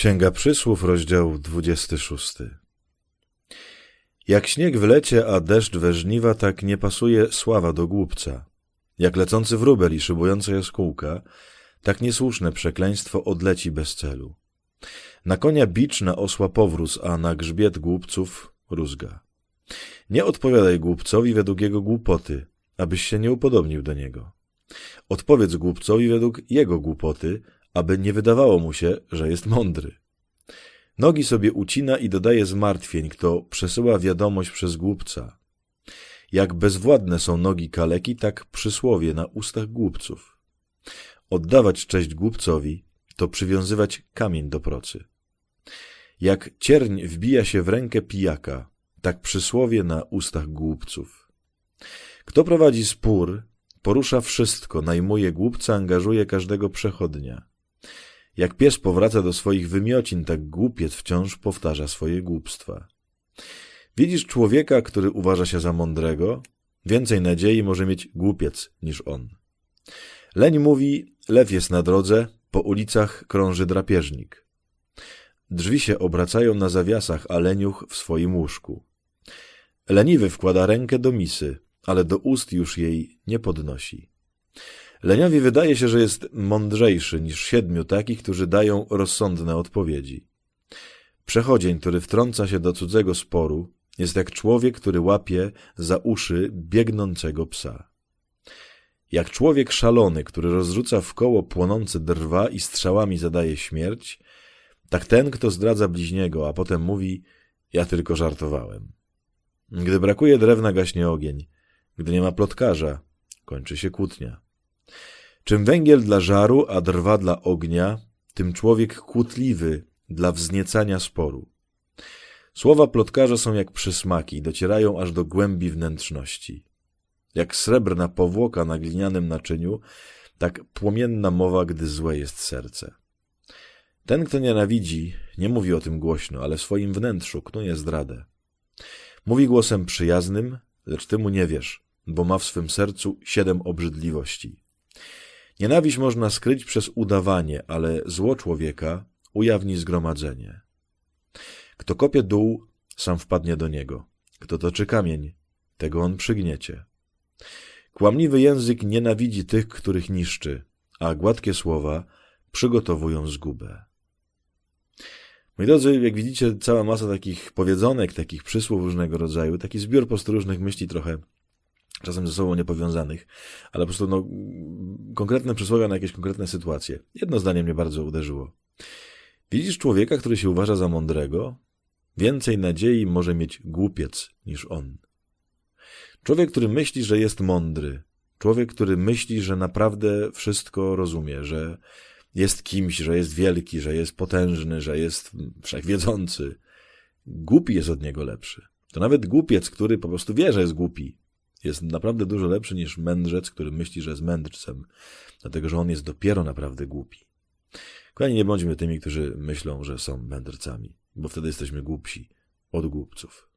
Księga Przysłów, rozdział 26. Jak śnieg w lecie, a deszcz we żniwa, tak nie pasuje sława do głupca. Jak lecący wróbel i szybująca jaskółka, tak niesłuszne przekleństwo odleci bez celu. Na konia bicz, na osła powróz, a na grzbiet głupców rózga. Nie odpowiadaj głupcowi według jego głupoty, abyś się nie upodobnił do niego. Odpowiedz głupcowi według jego głupoty, aby nie wydawało mu się, że jest mądry. Nogi sobie ucina i dodaje zmartwień, kto przesyła wiadomość przez głupca. Jak bezwładne są nogi kaleki, tak przysłowie na ustach głupców. Oddawać cześć głupcowi, to przywiązywać kamień do procy. Jak cierń wbija się w rękę pijaka, tak przysłowie na ustach głupców. Kto prowadzi spór, porusza wszystko, najmuje głupca, angażuje każdego przechodnia. Jak pies powraca do swoich wymiocin, tak głupiec wciąż powtarza swoje głupstwa. Widzisz człowieka, który uważa się za mądrego? Więcej nadziei może mieć głupiec niż on. Leń mówi, lew jest na drodze, po ulicach krąży drapieżnik. Drzwi się obracają na zawiasach, a leniuch w swoim łóżku. Leniwy wkłada rękę do misy, ale do ust już jej nie podnosi. Leniowi wydaje się, że jest mądrzejszy niż 7 takich, którzy dają rozsądne odpowiedzi. Przechodzień, który wtrąca się do cudzego sporu, jest jak człowiek, który łapie za uszy biegnącego psa. Jak człowiek szalony, który rozrzuca w koło płonące drwa i strzałami zadaje śmierć, tak ten, kto zdradza bliźniego, a potem mówi, ja tylko żartowałem. Gdy brakuje drewna, gaśnie ogień. Gdy nie ma plotkarza, kończy się kłótnia. Czym węgiel dla żaru, a drwa dla ognia, tym człowiek kłótliwy dla wzniecania sporu. Słowa plotkarza są jak przysmaki i docierają aż do głębi wnętrzności. Jak srebrna powłoka na glinianym naczyniu, tak płomienna mowa, gdy złe jest serce. Ten, kto nienawidzi, nie mówi o tym głośno, ale w swoim wnętrzu knuje zdradę. Mówi głosem przyjaznym, lecz ty mu nie wiesz, bo ma w swym sercu 7 obrzydliwości. Nienawiść można skryć przez udawanie, ale zło człowieka ujawni zgromadzenie. Kto kopie dół, sam wpadnie do niego. Kto toczy kamień, tego on przygniecie. Kłamliwy język nienawidzi tych, których niszczy, a gładkie słowa przygotowują zgubę. Moi drodzy, jak widzicie, cała masa takich powiedzonek, takich przysłów różnego rodzaju, taki zbiór po prostu różnych myśli trochę czasem ze sobą niepowiązanych, ale po prostu konkretne przysłowia na jakieś konkretne sytuacje. Jedno zdanie mnie bardzo uderzyło. Widzisz człowieka, który się uważa za mądrego? Więcej nadziei może mieć głupiec niż on. Człowiek, który myśli, że jest mądry. Człowiek, który myśli, że naprawdę wszystko rozumie, że jest kimś, że jest wielki, że jest potężny, że jest wszechwiedzący. Głupi jest od niego lepszy. To nawet głupiec, który po prostu wie, że jest głupi, jest naprawdę dużo lepszy niż mędrzec, który myśli, że jest mędrcem, dlatego że on jest dopiero naprawdę głupi. Kochani, nie bądźmy tymi, którzy myślą, że są mędrcami, bo wtedy jesteśmy głupsi od głupców.